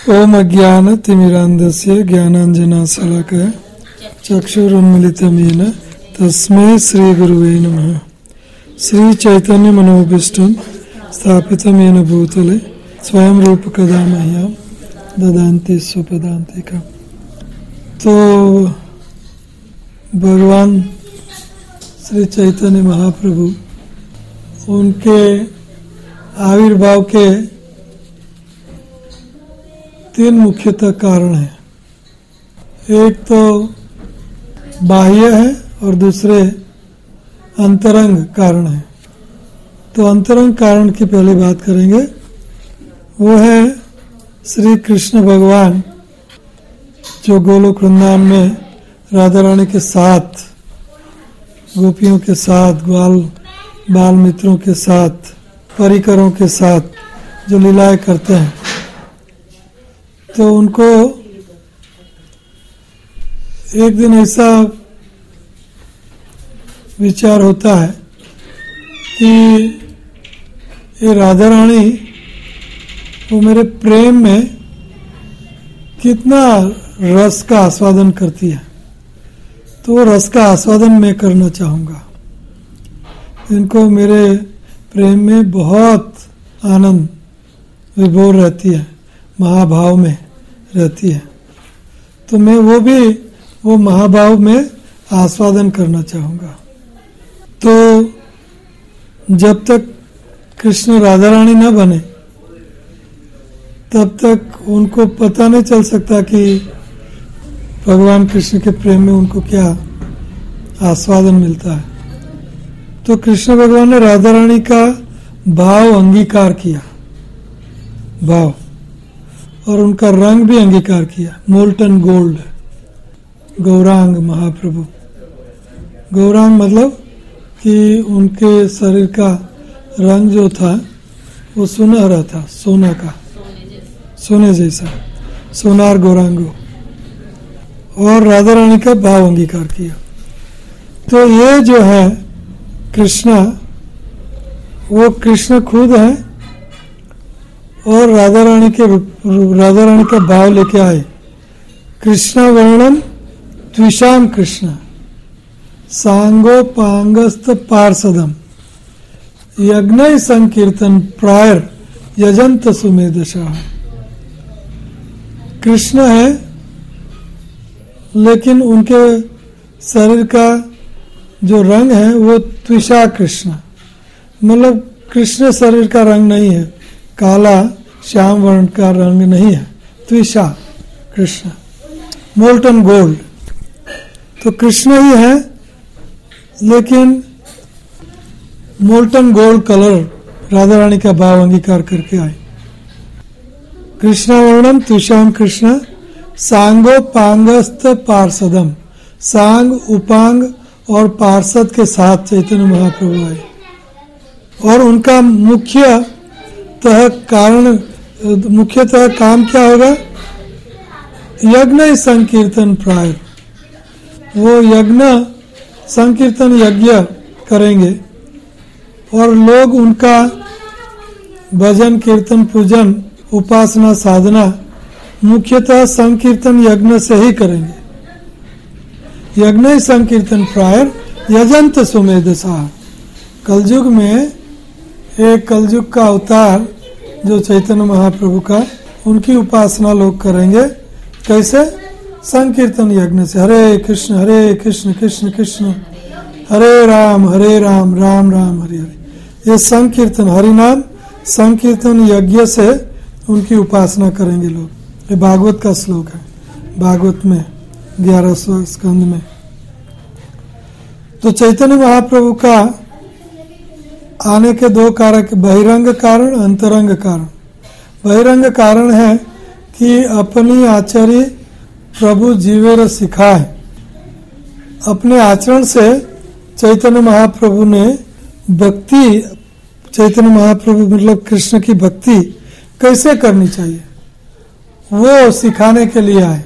ओम अज्ञानतिमिरान्धस्य ज्ञानाञ्जनशलाकया चक्षुरुन्मीलितं येन तस्मै श्रीगुरुवे नमः। श्री चैतन्य मनोभीष्टं स्थापितं येन भूतले स्वयं रूप कदा मह्यं ददान्ति स्वपदान्तिकम्। तो भगवान श्री चैतन्य महाप्रभु उनके आविर्भाव के तीन मुख्यतः कारण हैं। एक तो बाह्य है और दूसरे अंतरंग कारण है। तो अंतरंग कारण की पहले बात करेंगे। वो है श्री कृष्ण भगवान जो गोलोक वृंदावन में राधा रानी के साथ, गोपियों के साथ, बाल मित्रों के साथ, परिकरों के साथ जो लीलाएं करते हैं, तो उनको एक दिन ऐसा विचार होता है कि ये राधा रानी वो मेरे प्रेम में कितना रस का आस्वादन करती है, तो वो रस का आस्वादन मैं करना चाहूँगा। इनको मेरे प्रेम में बहुत आनंद विभोर रहती है, महाभाव में रहती है, तो मैं वो महाभाव में आस्वादन करना चाहूँगा। तो जब तक कृष्ण राधा रानी न बने तब तक उनको पता नहीं चल सकता कि भगवान कृष्ण के प्रेम में उनको क्या आस्वादन मिलता है। तो कृष्ण भगवान ने राधा रानी का भाव अंगीकार किया, भाव, और उनका रंग भी अंगीकार किया। Molten gold, Gaurang Mahaprabhu. गौरांग मतलब कि उनके शरीर का रंग जो था वो सुनहरा था, सोना का, सोने जैसा, सोनार गौरांगो। और राधा रानी का भाव अंगीकार किया। तो ये जो है कृष्णा, वो कृष्ण खुद है और राधा रानी का भाव लेके आए। कृष्णा वर्णन द्विषाम कृष्ण सांगोपांगस्त पार्षदम यज्ञ संकीर्तन प्रायर यजंत सुमेधशा। कृष्ण है लेकिन उनके शरीर का जो रंग है वो त्विषा कृष्ण, मतलब कृष्ण शरीर का रंग नहीं है, काला श्याम वर्ण का रंग नहीं है, त्विषा कृष्ण, मोल्टन गोल्ड। तो कृष्ण ही है लेकिन molten gold colour Radha Rani का भाव अंगीकार करके आए। कृष्ण वर्णम त्विषाम कृष्ण सांगोपांगस्त पार्षदम, सांग, उपांग और पार्षद के साथ चैतन्य महाप्रभु आए। और उनका मुख्यतः काम क्या होगा? यज्ञ संकीर्तन प्रायर। वो यज्ञ संकीर्तन यज्ञ करेंगे और लोग उनका भजन, कीर्तन, पूजन, उपासना, साधना मुख्यतः संकीर्तन यज्ञ से ही करेंगे। यज्ञ संकीर्तन प्रायर यजंत सुमेधसा। कलयुग में एक कलयुग का अवतार जो चैतन्य महाप्रभु का, उनकी उपासना लोग करेंगे। कैसे? संकीर्तन यज्ञ से। हरे कृष्ण कृष्ण कृष्ण हरे राम राम राम हरे हरे। ये संकीर्तन, हरि नाम संकीर्तन यज्ञ से उनकी उपासना करेंगे लोग। ये भागवत का श्लोक है, भागवत में 11वें स्कंद में। तो चैतन्य महाप्रभु का आने के दो कारक, बहिरंग कारण, अंतरंग कारण। बहिरंग कारण है कि अपनी आचरी प्रभु जीवेर सिखाए। अपने आचरण से चैतन्य महाप्रभु ने भक्ति, चैतन्य महाप्रभु मतलब कृष्ण की भक्ति कैसे करनी चाहिए वो सिखाने के लिए आए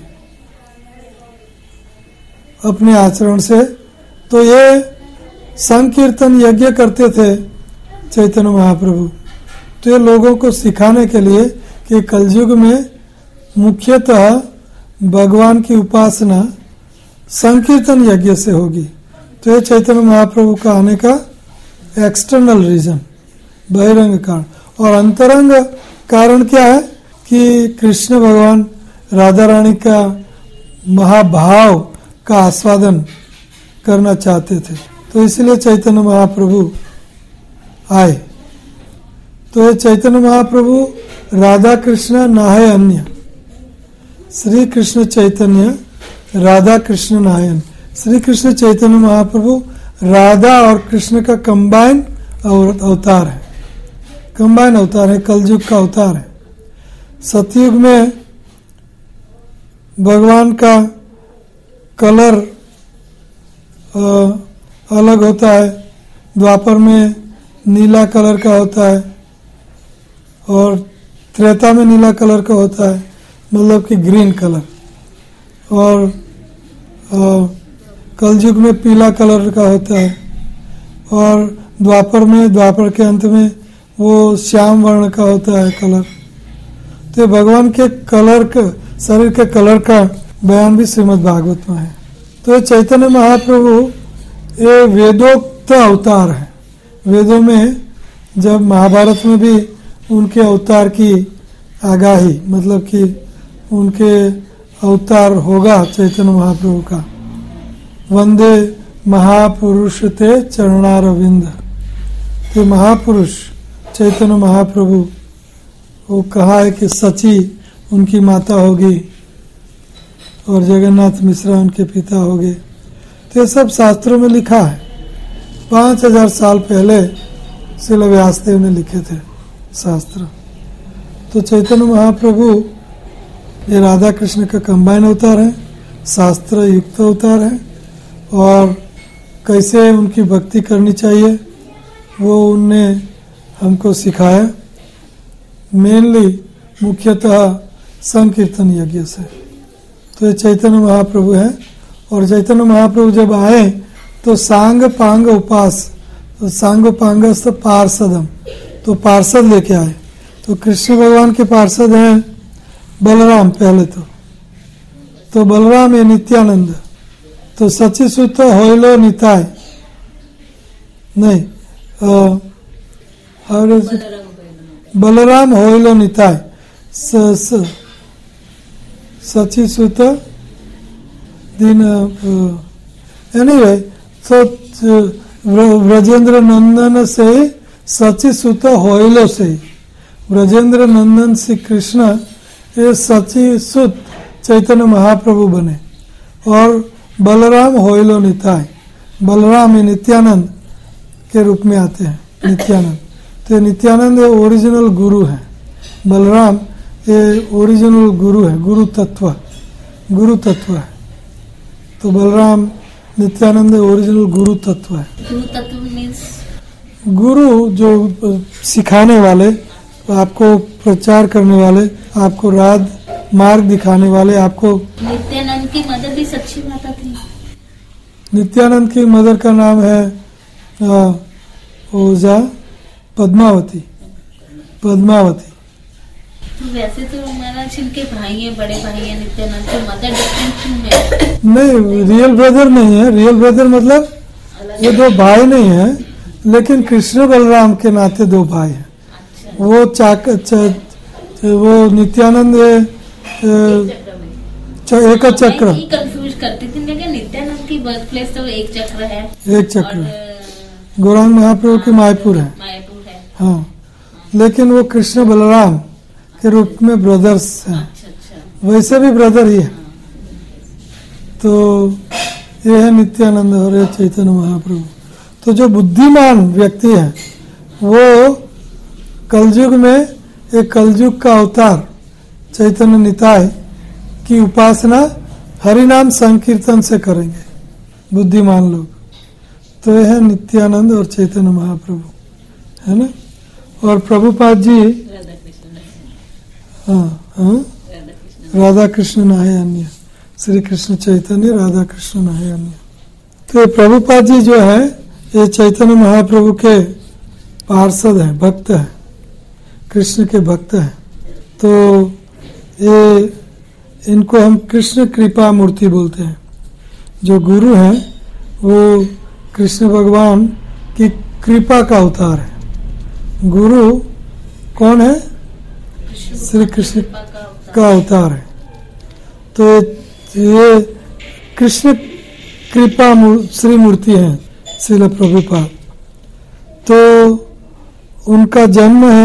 अपने आचरण से। तो ये संकीर्तन यज्ञ करते थे चैतन्य महाप्रभु, तो ये लोगों को सिखाने के लिए कि कलयुग में मुख्यतः भगवान की उपासना संकीर्तन यज्ञ से होगी। तो ये चैतन्य महाप्रभु का आने का एक्सटर्नल रीजन, बहिरंग कारण। और अंतरंग कारण क्या है कि कृष्ण भगवान राधा रानी का महाभाव का आस्वादन करना चाहते थे, तो इसलिए चैतन्य महाप्रभु आए। तो ये चैतन्य महाप्रभु राधा कृष्ण नाहे अन्य, श्री कृष्ण चैतन्य राधा कृष्ण नायन। श्री कृष्ण चैतन्य महाप्रभु राधा और कृष्ण का कंबाइन अवतार है, कंबाइन अवतार है, कलयुग का अवतार है। सतयुग में भगवान का कलर अलग होता है, द्वापर में नीला कलर का होता है और त्रेता में नीला कलर का होता है, मतलब कि ग्रीन कलर। और कलयुग में पीला कलर का होता है और द्वापर के अंत में वो श्याम वर्ण का होता है कलर। तो भगवान के कलर का, शरीर के कलर का बयान भी श्रीमद् भागवत में है। तो चैतन्य महाप्रभु ये वेदोक्त अवतार है। वेदों में जब महाभारत में भी उनके अवतार की आगाही, मतलब कि उनके अवतार होगा चैतन्य महाप्रभु का। वंदे महापुरुष ते चरणारविंद। तो महापुरुष चैतन्य महाप्रभु वो कहा है कि सची उनकी माता होगी और जगन्नाथ मिश्रा उनके पिता होंगे। तो ये सब शास्त्रों में लिखा है। 5000 साल पहले श्रील व्यासदेव ने लिखे थे शास्त्र। तो चैतन्य महाप्रभु ये राधा कृष्ण का कंबाइन अवतार है, शास्त्र युक्त अवतार है। और कैसे उनकी भक्ति करनी चाहिए वो उनने हमको सिखाया, मेनली मुख्यतः संकीर्तन यज्ञ से। तो ये चैतन्य महाप्रभु है। और चैतन्य महाप्रभु जब आए तो सांग पांग उपास, तो सांग पांगस्थ पार्षदम, तो पार्षद लेके आए। तो कृष्ण भगवान के पार्षद हैं बलराम पहले। तो बलराम है नित्यानंद। तो सची सुत होइलो निताय, नहीं बलराम होइलो निताय, सची सुत दिन एनीवे। तो ब्रजेंद्र नंदन से सची सुत होइलो से, ब्रजेंद्र नंदन श्री कृष्ण ये सची सुत चैतन्य महाप्रभु बने। और बलराम होइलो निताय, बलराम ये नित्यानंद के रूप में आते हैं, नित्यानंद। तो नित्यानंद ये ओरिजिनल गुरु है, बलराम ये ओरिजिनल गुरु है, गुरु तत्व है। तो बलराम नित्यानंद ओरिजिनल गुरु तत्व है। गुरु तत्व मीन्स गुरु जो सिखाने वाले, आपको प्रचार करने वाले, आपको राज मार्ग दिखाने वाले, आपको। नित्यानंद की मदर भी सच्ची माता थी। नित्यानंद की मदर का नाम है ओझा पद्मावती। तो वैसे तो हमारा जिनके भाई है, बड़े भाई है नित्यानंद, तो मदर डिफरेंट क्यों है? नहीं, रियल ब्रदर नहीं है। रियल ब्रदर मतलब ये दो भाई नहीं है, लेकिन कृष्ण बलराम के नाते दो भाई हैं। अच्छा। वो नित्यानंद एक चक्र कंफ्यूज करती थी, लेकिन नित्यानंद की बर्थ प्लेस तो एक चक्र है। एक चक्र गौरांग महाप्रभु की मायपुर है। हाँ, लेकिन वो कृष्ण बलराम के रूप में ब्रदर्स हैं। अच्छा। वैसे भी ब्रदर ही है। तो ये है नित्यानंद और ये चैतन्य महाप्रभु। तो जो बुद्धिमान व्यक्ति है वो कलयुग में एक कलयुग का अवतार चैतन्य निताय की उपासना हरिनाम संकीर्तन से करेंगे बुद्धिमान लोग। तो यह है नित्यानंद और चैतन्य महाप्रभु, है ना। और प्रभुपाद जी राधा कृष्ण नाहे अन्य, श्री कृष्ण चैतन्य राधा कृष्ण नाहे अन्य। तो प्रभुपाद जी जो है ये चैतन्य महाप्रभु के पार्षद हैं, भक्त हैं, कृष्ण के भक्त हैं। तो ये इनको हम कृष्ण कृपा मूर्ति बोलते हैं। जो गुरु हैं वो कृष्ण भगवान की कृपा का अवतार है। गुरु कौन है? श्री कृष्ण का अवतार है। तो ये कृष्ण कृपा श्री मूर्ति है श्रील प्रभुपाद। तो उनका जन्म है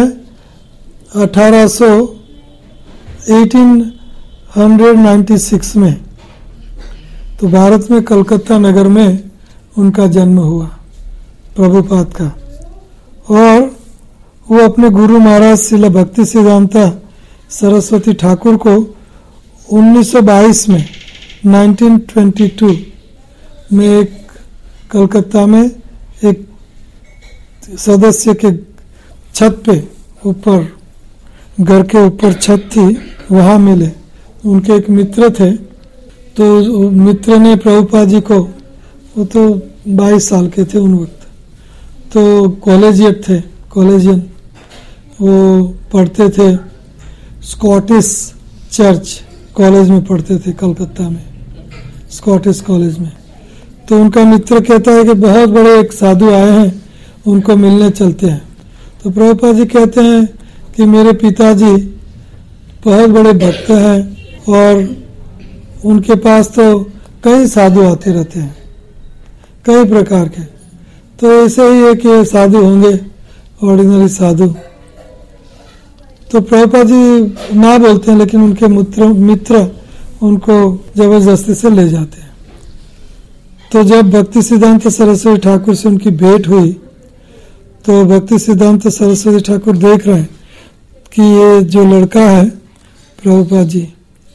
1896 में। तो भारत में कलकत्ता नगर में उनका जन्म हुआ प्रभुपाद का। और वो अपने गुरु महाराज श्रील भक्ति सिद्धांता सरस्वती ठाकुर को 1922 में 1922 में एक कलकत्ता में एक सदस्य के छत पे ऊपर, घर के ऊपर छत थी, वहाँ मिले। उनके एक मित्र थे। तो मित्र ने प्रभुपाद जी को, वो तो 22 साल के थे उन वक्त, तो कॉलेजिएट थे, कॉलेजियन, वो पढ़ते थे स्कॉटिश चर्च कॉलेज में पढ़ते थे कलकत्ता में, स्कॉटिश कॉलेज में। तो उनका मित्र कहता है कि बहुत बड़े एक साधु आए हैं, उनको मिलने चलते हैं। तो प्रभुपाद जी कहते हैं कि मेरे पिताजी बहुत बड़े भक्त हैं और उनके पास तो कई साधु आते रहते हैं, कई प्रकार के। तो ऐसे ही है कि साधु होंगे, ऑर्डिनरी साधु। तो प्रभुपाद जी ना बोलते हैं, लेकिन उनके मित्र उनको जबरदस्ती से ले जाते हैं। तो जब भक्ति सिद्धांत सरस्वती ठाकुर से उनकी भेंट हुई, तो भक्ति सिद्धांत सरस्वती ठाकुर देख रहे हैं कि ये जो लड़का है प्रभुपाद जी,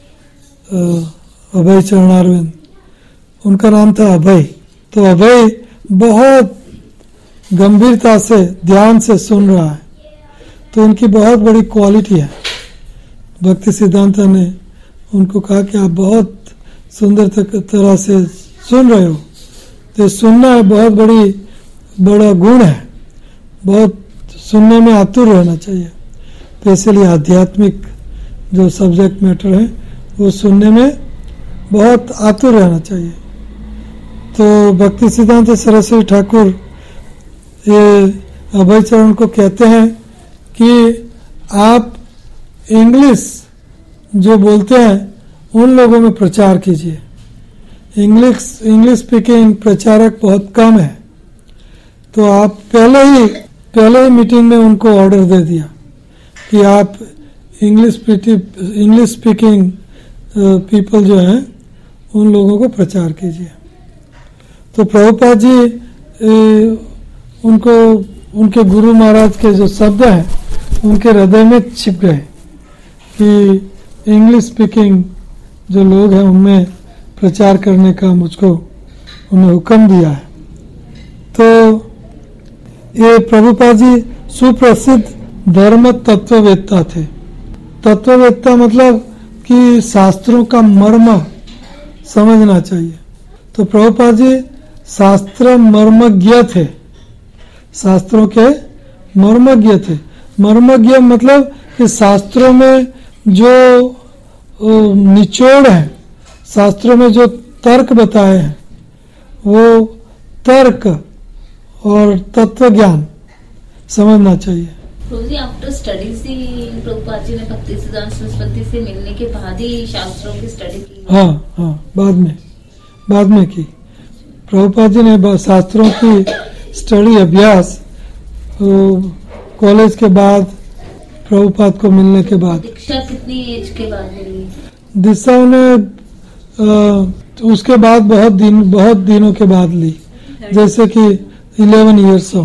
अभय चरणारविंद, उनका नाम था अभय। तो अभय बहुत गंभीरता से, ध्यान से सुन रहा है। तो उनकी बहुत बड़ी क्वालिटी है। भक्ति सिद्धांत ने उनको कहा कि आप बहुत सुंदर तरह से सुन रहे हो। तो सुनना बहुत बड़ा गुण है, बहुत सुनने में आतुर रहना चाहिए। तो इसलिए आध्यात्मिक जो सब्जेक्ट मैटर है वो सुनने में बहुत आतुर रहना चाहिए। तो भक्ति सिद्धांत सरस्वती ठाकुर ये अभय चरण को कहते हैं कि आप इंग्लिश जो बोलते हैं उन लोगों में प्रचार कीजिए। इंग्लिश स्पीकिंग प्रचारक बहुत कम है। तो आप पहले ही मीटिंग में उनको ऑर्डर दे दिया कि आप इंग्लिश स्पीकिंग पीपल जो हैं उन लोगों को प्रचार कीजिए। तो प्रभुपाद जी उनको, उनके गुरु महाराज के जो शब्द हैं उनके हृदय में छिप गए कि इंग्लिश स्पीकिंग जो लोग हैं उनमें प्रचार करने का मुझको उन्हें हुक्म दिया है। तो ये प्रभुपाद जी सुप्रसिद्ध धर्म तत्ववेत्ता थे। तत्ववेत्ता मतलब कि शास्त्रों का मर्म समझना चाहिए। तो प्रभुपाद जी शास्त्र मर्मज्ञ थे, शास्त्रों के मर्मज्ञ थे। मर्मज्ञ मतलब कि शास्त्रों में जो निचोड़ है, शास्त्रों में जो तर्क बताए हैं वो तर्क और तत्व ज्ञान समझना चाहिए। रोजी आफ्टर स्टडीज ही प्रभुपाद जी ने भक्ति सिद्धांत सरस्वती से मिलने के बाद ही शास्त्रों की स्टडी की? हाँ, बाद में की। प्रभुपाद जी ने शास्त्रों की स्टडी अभ्यास कॉलेज के बाद, प्रभुपाद को मिलने के बाद। दीक्षा कितनी एज के बाद मिली? दीक्षा उन्हें उसके बाद बहुत दिनों के बाद ली, जैसे कि 11 इयर्स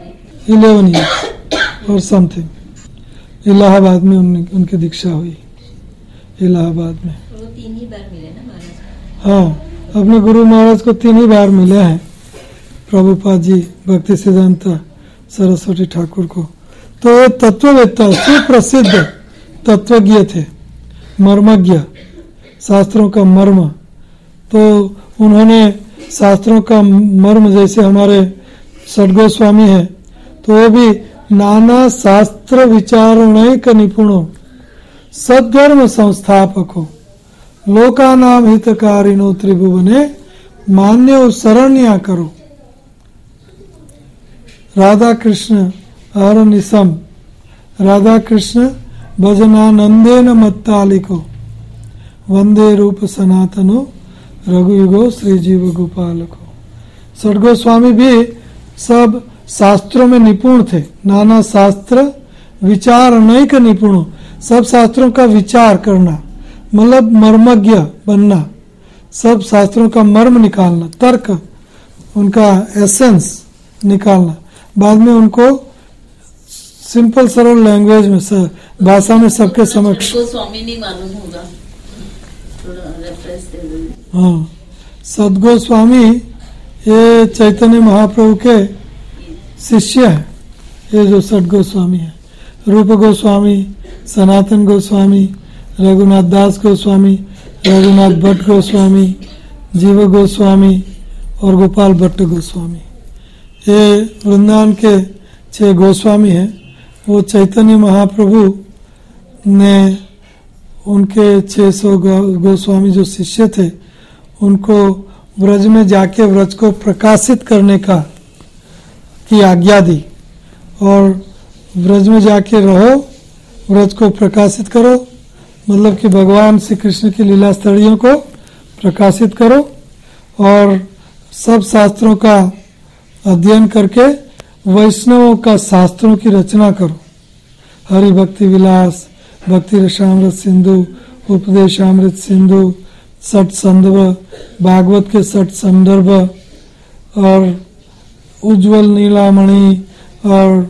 और समथिंग। इलाहाबाद में उनकी दीक्षा हुई, इलाहाबाद में। वो 3 ही बार मिले ना महाराज? हाँ, अपने गुरु महाराज को 3 ही बार मिले हैं प्रभुपाद जी, भक्ति सिद्धांत सरस्वती ठाकुर को। तो ये तत्ववेत्ता, सुप्रसिद्ध तत्वज्ञ थे, मर्मज्ञ, शास्त्रों का मर्म। तो उन्होंने शास्त्रों का मर्म, जैसे हमारे षडगोस्वामी है, तो वो भी नाना शास्त्र विचारणैक निपुणो सद्धर्म संस्थापको लोकानाम हितकारिणो त्रिभुवने मान्यो शरण्या करो। राधा कृष्ण अहरनिशम राधा कृष्ण भजनानंदेन मत्तालिको वंदे रूप सनातनो रघुयुगो श्री जीव गोपालको। षट गोस्वामी भी सब शास्त्रों में निपुण थे, नाना शास्त्र विचार अनेक निपुणों, सब शास्त्रों का विचार करना मतलब मर्मज्ञ बनना, सब शास्त्रों का मर्म निकालना, तर्क उनका एसेंस निकालना, बाद में उनको सिंपल सरल लैंग्वेज में भाषा में सबके समक्ष। स्वामी नहीं मालूम होगा, थोड़ा रेफरेंस दे दो। हाँ, सद्गोस्वामी ये चैतन्य महाप्रभु के शिष्य है, ये जो सठ गोस्वामी है। रूप गोस्वामी, सनातन गोस्वामी, रघुनाथ दास गोस्वामी, रघुनाथ भट्ट गोस्वामी, जीव गोस्वामी और गोपाल भट्ट गोस्वामी, ये वृंदावन के 6 गोस्वामी हैं। वो चैतन्य महाप्रभु ने उनके 600 गोस्वामी जो शिष्य थे उनको व्रज में जाके व्रज को प्रकाशित करने की आज्ञा दी, और व्रज में जाके रहो, व्रज को प्रकाशित करो, मतलब कि भगवान श्री कृष्ण की लीला स्थलियों को प्रकाशित करो, और सब शास्त्रों का अध्ययन करके वैष्णवों का शास्त्रों की रचना करो। हरि भक्ति विलास, भक्ति रसामृत सिंधु, उपदेशामृत सिंधु, सठ संदर्भ, भागवत के सठ संदर्भ, और उज्जवल नीलामणि, और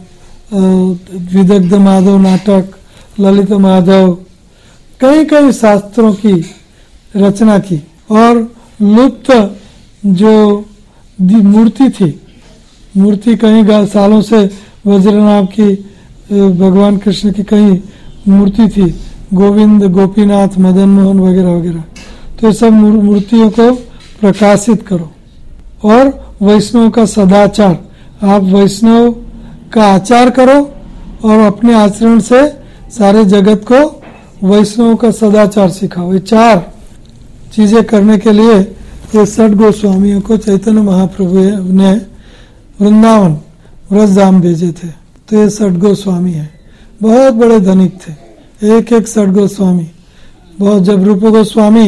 विदग्ध माधव नाटक, ललित माधव, कई कई शास्त्रों की रचना की। और लुप्त जो मूर्ति थी, मूर्ति कई सालों से वज्रनाभ की, भगवान कृष्ण की कई मूर्ति थी, गोविंद, गोपीनाथ, मदन मोहन वगैरह वगैरह, तो ये सब मूर्तियों को प्रकाशित करो। और वैष्णव का सदाचार, आप वैष्णव का आचार करो और अपने आचरण से सारे जगत को वैष्णव का सदाचार सिखाओ। ये 4 चीजें करने के लिए ये 60 गोस्वामियों को चैतन्य महाप्रभु ने वृंदावन व्रजधाम भेजे थे। तो ये 60 गोस्वामी है, बहुत बड़े धनिक थे, एक 60 गोस्वामी। बहुत जब रूप गोस्वामी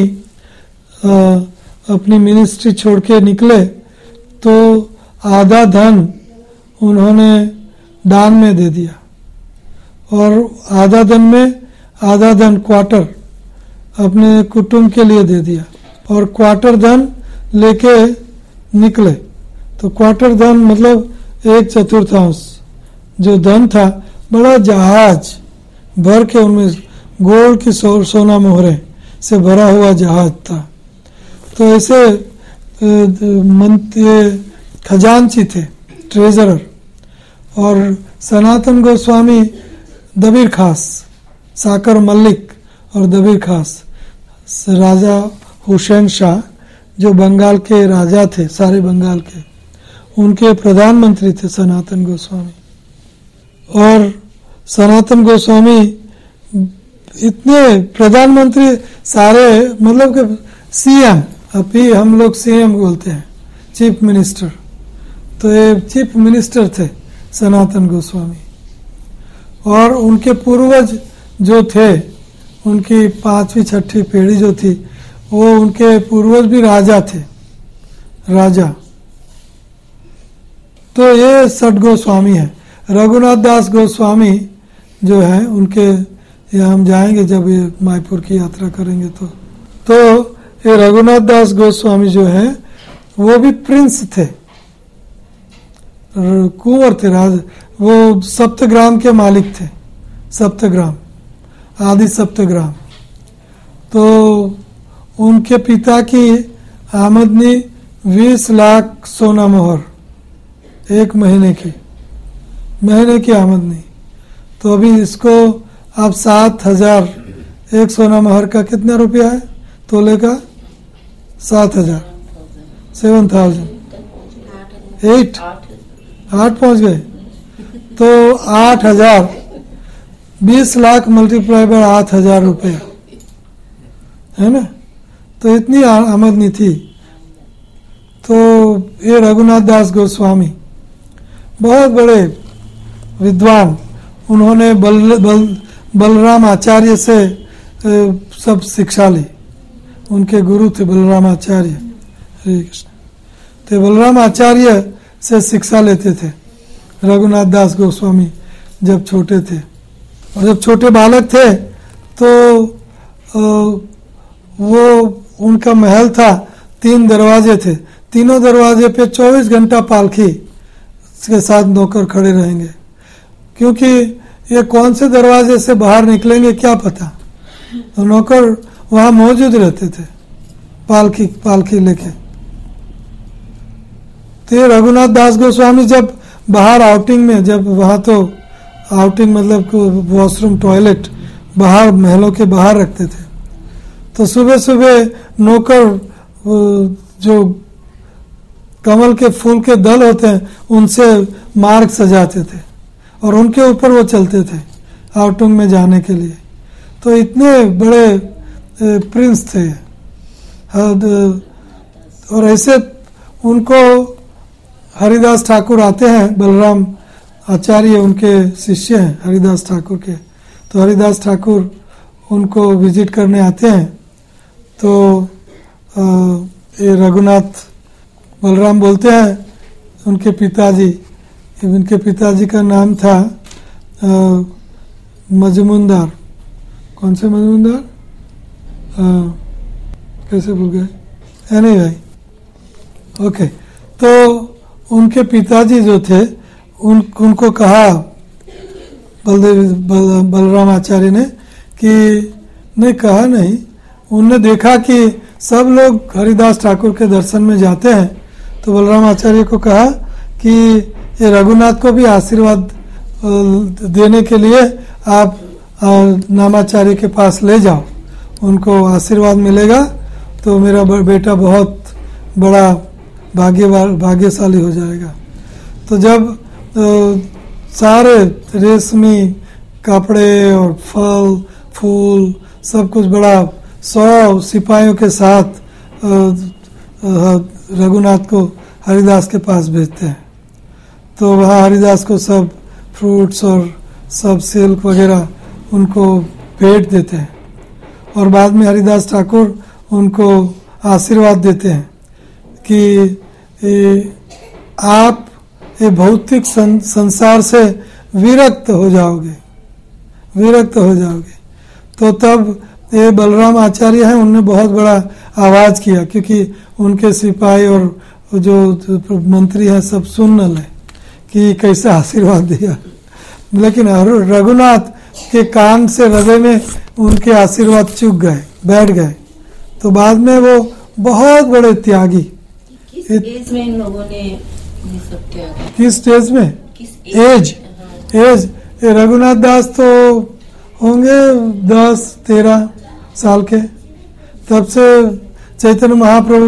अपनी मिनिस्ट्री छोड़ के निकले तो आधा धन उन्होंने दान में दे दिया, और आधा धन क्वार्टर अपने कुटुंब के लिए दे दिया, और क्वार्टर धन लेके निकले। तो क्वार्टर धन मतलब 1/4 जो धन था, बड़ा जहाज भर के, उनमें गोल्ड की सोना मोहरे से भरा हुआ जहाज था। तो ऐसे खजांची थे, ट्रेजरर। और सनातन गोस्वामी दबीर खास, साकर मल्लिक और दबीर खास, राजा हुसैन शाह जो बंगाल के राजा थे, सारे बंगाल के, उनके प्रधानमंत्री थे सनातन गोस्वामी। और सनातन गोस्वामी इतने प्रधानमंत्री सारे, मतलब कि सीएम, अभी हम लोग सीएम बोलते हैं, चीफ मिनिस्टर, तो ये चीफ मिनिस्टर थे सनातन गोस्वामी। और उनके पूर्वज जो थे, उनकी 5वीं 6वीं पीढ़ी जो थी, वो उनके पूर्वज भी राजा थे, राजा। तो ये 60 गोस्वामी है। रघुनाथ दास गोस्वामी जो है, उनके यहाँ हम जाएंगे जब ये मायपुर की यात्रा करेंगे तो ये रघुनाथ दास गोस्वामी जो है वो भी प्रिंस थे, कुंवर थे, राज। वो सप्तग्राम के मालिक थे, सप्तग्राम, आदि सप्तग्राम। तो उनके पिता की आमदनी 20 लाख सोना मोहर 1 महीने की आमदनी। तो अभी इसको आप 7,000, एक सोना मोहर का कितना रुपया है तोले का? 7,000, 7,000, 8 पहुंच गए। तो 8,000, 20 लाख मल्टीप्लाई बाय 8,000 रुपया है ना, तो इतनी आमदनी थी। तो ये रघुनाथ दास गोस्वामी बहुत बड़े विद्वान, उन्होंने बलराम आचार्य से सब शिक्षा ली। उनके गुरु थे बलराम आचार्य, हरे कृष्ण। तो बलराम आचार्य से शिक्षा लेते थे रघुनाथ दास गोस्वामी जब छोटे थे। और जब छोटे बालक थे तो वो उनका महल था, 3 दरवाजे थे, तीनों दरवाजे पे 24 घंटा पालकी के साथ नौकर खड़े रहेंगे, क्योंकि ये कौन से दरवाजे से बाहर निकलेंगे क्या पता। तो नौकर वहां मौजूद रहते थे पालकी लेके। तो रघुनाथ दास गोस्वामी जब बाहर आउटिंग में, जब वहां तो आउटिंग मतलब वॉशरूम टॉयलेट बाहर महलों के बाहर रखते थे, तो सुबह सुबह नौकर जो कमल के फूल के दल होते हैं उनसे मार्ग सजाते थे और उनके ऊपर वो चलते थे आउटिंग में जाने के लिए। तो इतने बड़े प्रिंस थे। और ऐसे उनको हरिदास ठाकुर आते हैं, बलराम आचार्य उनके शिष्य हैं हरिदास ठाकुर के। तो हरिदास ठाकुर उनको विजिट करने आते हैं। तो ये रघुनाथ बलराम बोलते हैं उनके पिताजी, उनके पिताजी का नाम था मजमुंदार। कौन से मजमुंदार, कैसे भूल गए, एनीवे ओके। तो उनके पिताजी जो थे उनको कहा बलराम आचार्य ने कि नहीं, कहा नहीं, उनने देखा कि सब लोग हरिदास ठाकुर के दर्शन में जाते हैं, तो बलराम आचार्य को कहा कि ये रघुनाथ को भी आशीर्वाद देने के लिए आप नामाचार्य के पास ले जाओ, उनको आशीर्वाद मिलेगा तो मेरा बेटा बहुत बड़ा भाग्यशाली हो जाएगा। तो जब सारे रेशमी कपड़े और फल फूल सब कुछ बड़ा 100 सिपाहियों के साथ रघुनाथ को हरिदास के पास भेजते हैं। तो वहाँ हरिदास को सब फ्रूट्स और सब सिल्क वगैरह उनको भेंट देते हैं और बाद में हरिदास ठाकुर उनको आशीर्वाद देते हैं कि आप ये भौतिक संसार से विरक्त हो जाओगे। तो तब ये बलराम आचार्य हैं, उन्होंने बहुत बड़ा आवाज किया, क्योंकि उनके सिपाही और जो मंत्री हैं सब सुन न ले कि कैसे आशीर्वाद दिया। लेकिन रघुनाथ के कान से हृदय में उनके आशीर्वाद चुक गए, बैठ गए। तो बाद में वो बहुत बड़े त्यागी। किस एज में इन लोगों ने ये सब त्यागा? किस स्टेज में? एज रघुनाथ दास तो होंगे 10-13 साल के। तब से चैतन्य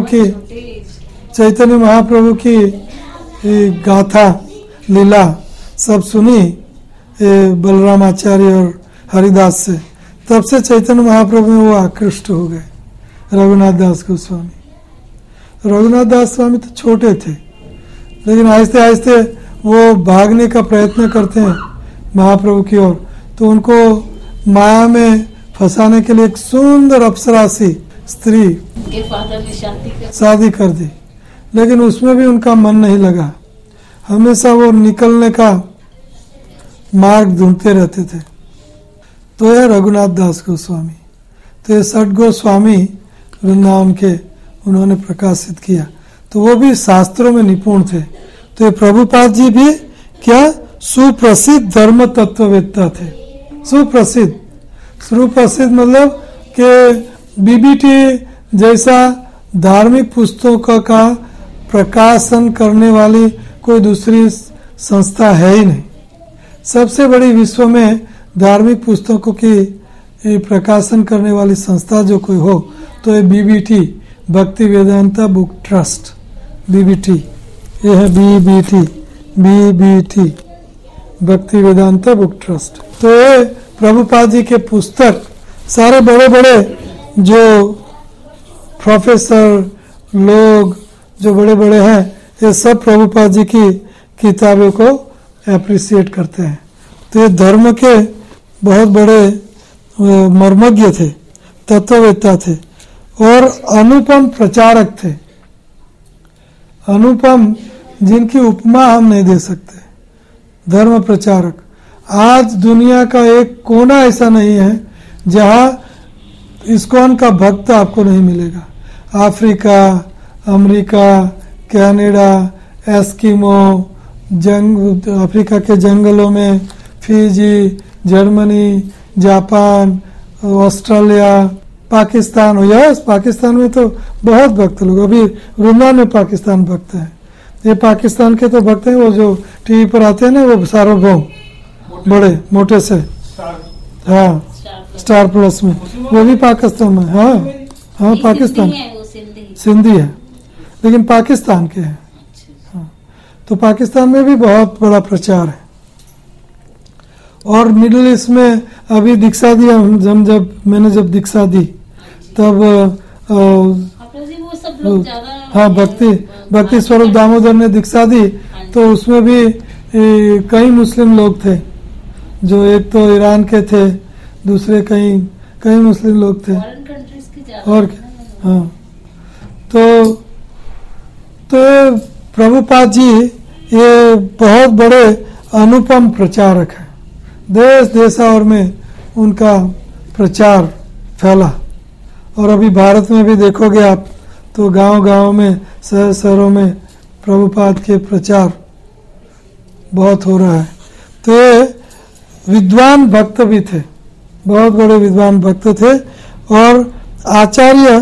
महाप्रभु की गाथा लीला सब सुनी बलराम आचार्य और हरिदास से। तब से चैतन्य महाप्रभु में वो आकृष्ट हो गए रघुनाथ दास गोस्वामी। रघुनाथ दास स्वामी तो छोटे थे, लेकिन आहिस्ते आहिस्ते वो भागने का प्रयत्न करते हैं महाप्रभु की ओर। तो उनको माया में फंसाने के लिए एक सुंदर अप्सरासी स्त्री के फादर ने शादी कर दी, लेकिन उसमें भी उनका मन नहीं लगा। हमेशा वो निकलने का मार्ग ढूंढते रहते थे। तो यह रघुनाथ दास गोस्वामी, तो ये 60 गोस्वामी वृंदावन के उन्होंने प्रकाशित किया। तो वो भी शास्त्रों में निपुण थे। तो ये प्रभुपाद जी भी क्या सुप्रसिद्ध धर्म तत्ववेत्ता थे। सुप्रसिद्ध मतलब कि बीबीटी जैसा धार्मिक पुस्तकों का प्रकाशन करने वाली कोई दूसरी संस्था है ही नहीं। सबसे बड़ी विश्व में धार्मिक पुस्तकों की प्रकाशन करने वाली संस्था जो कोई हो तो ये बीबीटी, भक्ति वेदांता बुक ट्रस्ट, बीबीटी, ये है बीबीटी भक्ति वेदांता बुक ट्रस्ट। तो ये प्रभुपाद जी के पुस्तक सारे बड़े बड़े जो प्रोफेसर लोग जो बड़े बड़े हैं, ये सब प्रभुपाद जी की किताबों को एप्रिसिएट करते हैं। तो ये धर्म के बहुत बड़े मर्मज्ञ थे, तत्ववेत्ता थे और अनुपम प्रचारक थे। अनुपम, जिनकी उपमा हम नहीं दे सकते, धर्म प्रचारक। आज दुनिया का एक कोना ऐसा नहीं है जहां इस्कॉन का भक्त आपको नहीं मिलेगा। Africa, America, Canada, Eskimo, Africa के जंगलों में, Fiji, Germany, Japan, Australia, Pakistan. Yes, Pakistan में तो बहुत भक्त लोग, अभी वृंदावन में पाकिस्तान भक्त हैं। ये पाकिस्तान के तो भक्त हैं, वो जो टीवी पर आते हैं ना, वो सार्वभौम बड़े मोटे से, हाँ, स्टार प्लस में, वो भी पाकिस्तान में। हाँ हाँ, पाकिस्तान सिंधी है, लेकिन पाकिस्तान के हैं। हाँ, तो पाकिस्तान में भी बहुत बड़ा प्रचार है। और मिडिल ईस्ट में अभी दीक्षा दिया, मैंने जब दीक्षा दी तब हाँ, भक्ति स्वरूप दामोदर ने दीक्षा दी, तो उसमें भी कई मुस्लिम लोग थे, जो एक तो ईरान के थे, दूसरे कई मुस्लिम लोग थे और हाँ। तो प्रभुपाद जी ये बहुत बड़े अनुपम प्रचारक हैं। देश देशावर में उनका प्रचार फैला, और अभी भारत में भी देखोगे आप तो गांव-गांव में, शहरों में प्रभुपाद के प्रचार बहुत हो रहा है। तो ये विद्वान भक्त भी थे, बहुत बड़े विद्वान भक्त थे और आचार्य,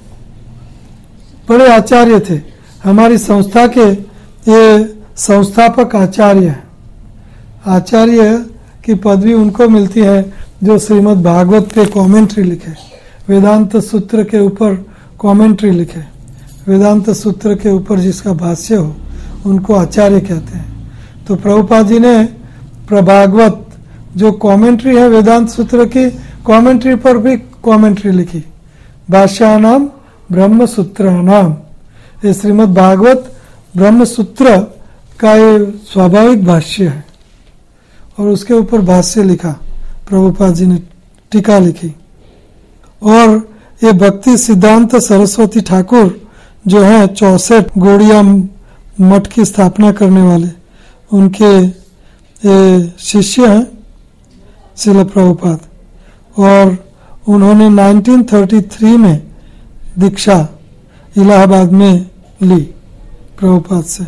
बड़े आचार्य थे। हमारी संस्था के ये संस्थापक आचार्य हैं। आचार्य की पदवी उनको मिलती है जो श्रीमद् भागवत पे कमेंट्री लिखे, वेदांत सूत्र के ऊपर कमेंट्री लिखे, वेदांत सूत्र के ऊपर जिसका भाष्य हो, उनको आचार्य कहते हैं। तो प्रभुपाद जी ने प्रभागवत जो कमेंट्री है वेदांत सूत्र की, कमेंट्री पर भी कमेंट्री लिखी, भाष्यानाम ब्रह्म सूत्रानाम। ये श्रीमद् भागवत ब्रह्म सूत्र का ये स्वाभाविक भाष्य है, और उसके ऊपर भाष्य लिखा प्रभुपाद जी ने, टीका लिखी। और ये भक्ति सिद्धांत सरस्वती ठाकुर जो है 64 गौड़िया मठ की स्थापना करने वाले, उनके ये शिष्य हैं श्रील प्रभुपाद। और उन्होंने 1933 में दीक्षा इलाहाबाद में ली प्रभुपाद से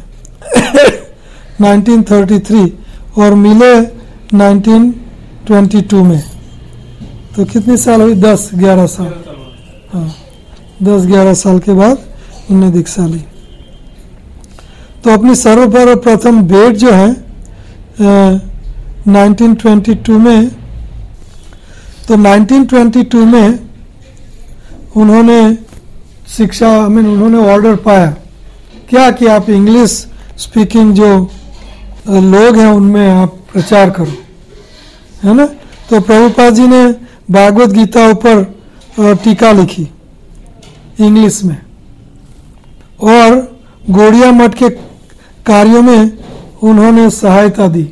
1933, और मिले 1922 में। तो कितनी साल हुई? 10-11 साल। हाँ, 10-11 साल के बाद उन्होंने दीक्षा ली। तो अपनी सर्वप्रथम भेंट जो है 1922 में, तो 1922 में उन्होंने शिक्षा, उन्होंने ऑर्डर पाया क्या कि आप इंग्लिश स्पीकिंग जो लोग हैं उनमें आप प्रचार करो, है ना। तो प्रभुपाद जी ने भागवत गीता ऊपर टीका लिखी इंग्लिश में, और गौड़िया मठ के कार्यों में उन्होंने सहायता दी।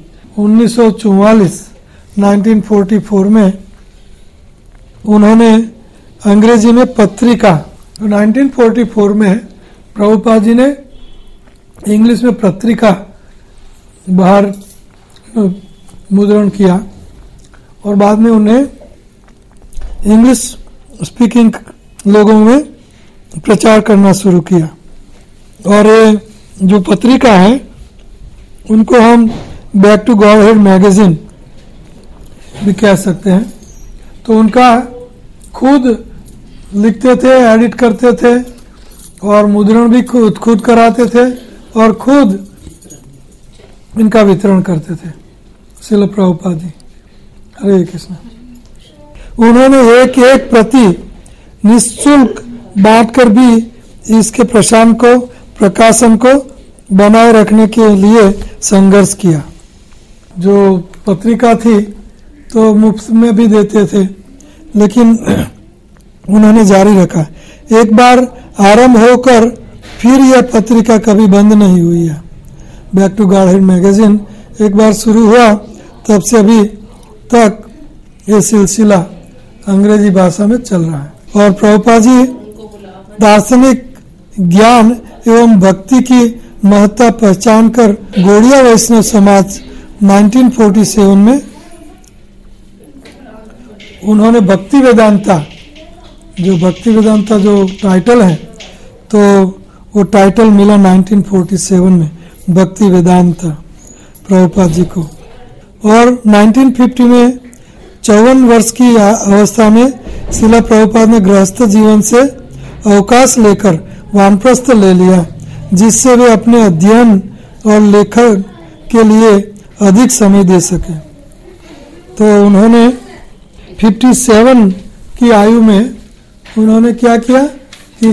1944 में उन्होंने अंग्रेजी में पत्रिका, 1944 में प्रभुपाद जी ने इंग्लिश में पत्रिका बाहर मुद्रण किया, और बाद में उन्हें इंग्लिश स्पीकिंग लोगों में प्रचार करना शुरू किया। और ये जो पत्रिका है उनको हम back to Godhead magazine भी कह सकते हैं। तो उनका खुद लिखते थे, एडिट करते थे, और मुद्रण भी खुद कराते थे, और खुद इनका वितरण करते थे श्रील प्रभुपाद जी। हरे कृष्ण। उन्होंने एक एक प्रति निःशुल्क बांटकर भी इसके प्रकाशन को बनाए रखने के लिए संघर्ष किया। जो पत्रिका थी तो मुफ्त में भी देते थे, लेकिन उन्होंने जारी रखा। एक बार आरंभ होकर फिर यह पत्रिका कभी बंद नहीं हुई है। बैक टू गॉडहेड मैगजीन एक बार शुरू हुआ तब से अभी तक ये सिलसिला अंग्रेजी भाषा में चल रहा है। और प्रभुपाद जी दार्शनिक ज्ञान एवं भक्ति की महत्ता पहचान कर गौड़िया वैष्णव समाज 1947 में उन्होंने भक्ति वेदांता जो टाइटल है, तो वो टाइटल मिला 1947 में भक्ति वेदांता प्रभुपाद जी को। और 1950 में 54 वर्ष की अवस्था में श्रील प्रभुपाद ने गृहस्थ जीवन से अवकाश लेकर वानप्रस्थ ले लिया, जिससे वे अपने अध्ययन और लेखन के लिए अधिक समय दे सके। तो उन्होंने 57 की आयु में उन्होंने क्या किया कि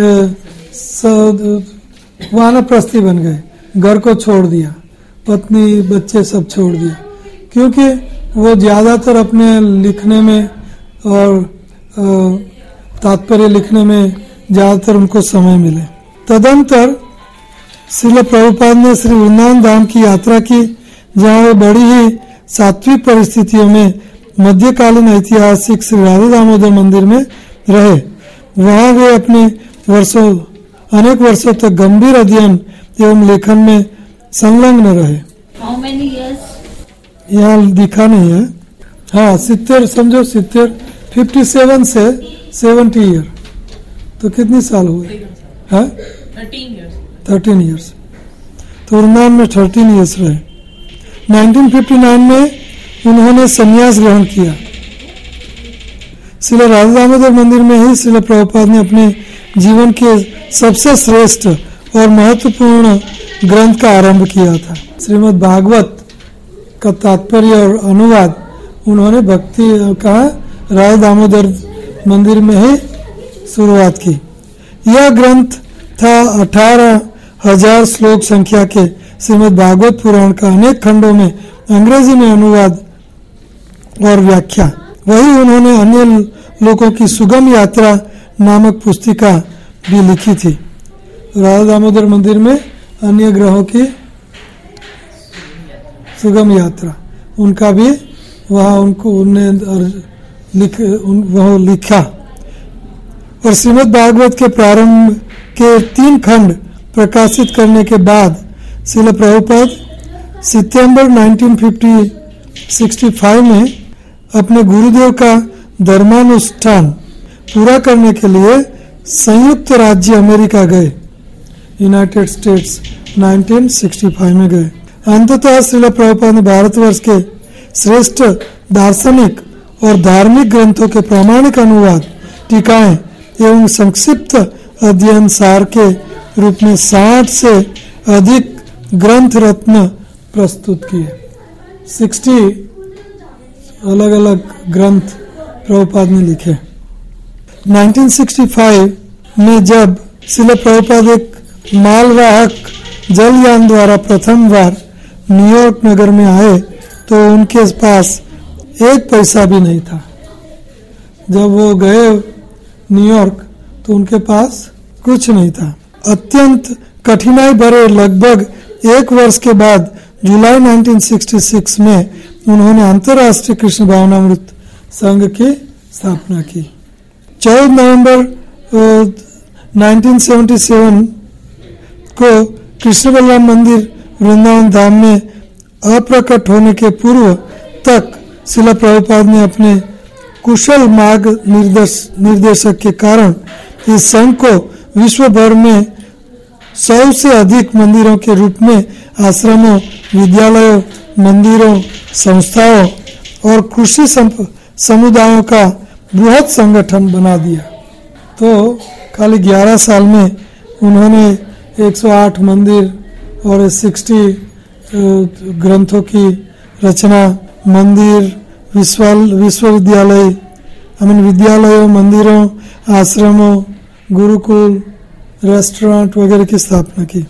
वानप्रस्थी बन गए, घर को छोड़ दिया, पत्नी बच्चे सब छोड़ दिया, क्योंकि वो ज्यादातर अपने लिखने में और तात्पर्य लिखने में ज्यादातर उनको समय मिले। तदंतर श्रील प्रभुपाद ने श्री वृंदावन धाम की यात्रा की, जहाँ वे बड़ी ही सात्विक परिस्थितियों में मध्यकालीन ऐतिहासिक श्री राधा दामोदर मंदिर में रहे। वहाँ वे अपने अनेक वर्षों तक गंभीर अध्ययन एवं लेखन में संलग्न रहे। How many years? यहाँ लिखा नहीं है। हाँ 70 समझो 57 से 70 ईयर, तो कितने साल हुए? हाँ 13 ईयर्स। तो वृंदावन में 13 ईयर्स रहे। 1959 में उन्होंने संन्यास ग्रहण किया। श्रील राधा दामोदर मंदिर में ही श्रील प्रभुपाद ने अपने जीवन के सबसे श्रेष्ठ और महत्वपूर्ण ग्रंथ का आरंभ किया था। श्रीमद् भागवत का तात्पर्य और अनुवाद उन्होंने भक्ति कहा राधा दामोदर मंदिर में ही शुरुआत की। यह ग्रंथ था 18,000 श्लोक संख्या के श्रीमद् भागवत पुराण का अनेक खंडों में अंग्रेजी में अनुवाद और व्याख्या। वही उन्होंने अन्य लोगों की सुगम यात्रा नामक पुस्तिका भी लिखी थी। राधा दामोदर मंदिर में अन्य ग्रहों की सुगम यात्रा, उनका भी वहाँ उन्होंने लिखा। और श्रीमद् भागवत के प्रारंभ के 3 खंड प्रकाशित करने के बाद श्रील प्रभुपाद सितंबर 1965 में अपने गुरुदेव का धर्मानुष्ठान पूरा करने के लिए संयुक्त राज्य अमेरिका गए, यूनाइटेड स्टेट्स 1965 में गए। अंततः श्रील प्रभुपाद ने भारतवर्ष के श्रेष्ठ दार्शनिक और धार्मिक ग्रंथों के प्रामाणिक अनुवाद, टीकाएं एवं संक्षिप्त अध्ययन सार के रूप में 60 से अधिक ग्रंथ रत्न प्रस्तुत किए। 60 अलग अलग ग्रंथ प्रभुपाद ने लिखे। 1965 में जब श्रील प्रभुपाद एक मालवाहक जलयान द्वारा प्रथम बार न्यूयॉर्क नगर में आए तो उनके पास एक पैसा भी नहीं था। जब वो गए न्यूयॉर्क तो उनके पास कुछ नहीं था। अत्यंत कठिनाई भरे लगभग 1 वर्ष के बाद जुलाई 1966 में उन्होंने अंतर्राष्ट्रीय कृष्ण भावनामृत संघ की स्थापना की। 14 नवंबर 1977 को कृष्ण बलराम मंदिर वृंदावन धाम में अप्रकट होने के पूर्व तक श्रील प्रभुपाद ने अपने कुशल मार्ग निर्देशक के कारण इस संघ को विश्व भर में 100 से अधिक मंदिरों के रूप में आश्रमों, विद्यालयों, मंदिरों, संस्थाओं और कृषि समुदायों का बृहद संगठन बना दिया। तो खाली 11 साल में उन्होंने 108 मंदिर और 60 ग्रंथों की रचना, मंदिर, विश्वविद्यालय, विद्यालयों, मंदिरों, आश्रमों, गुरुकुल, रेस्टोरेंट वगैरह की स्थापना की।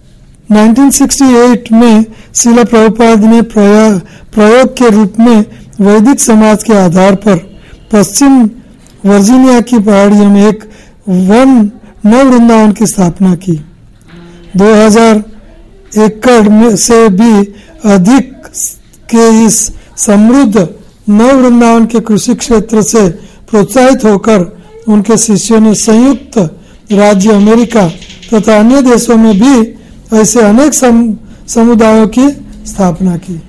1968 में श्रील प्रभुपाद ने प्रयोग के रूप में वैदिक समाज के आधार पर पश्चिम वर्जीनिया की पहाड़ियों में एक नव वृंदावन की स्थापना की। 2000 एकड़ में से भी अधिक के इस समृद्ध नव वृंदावन के कृषि क्षेत्र से प्रोत्साहित होकर उनके शिष्यों ने संयुक्त राज्य अमेरिका तथा अन्य देशों में भी ऐसे अनेक समुदायों की स्थापना की।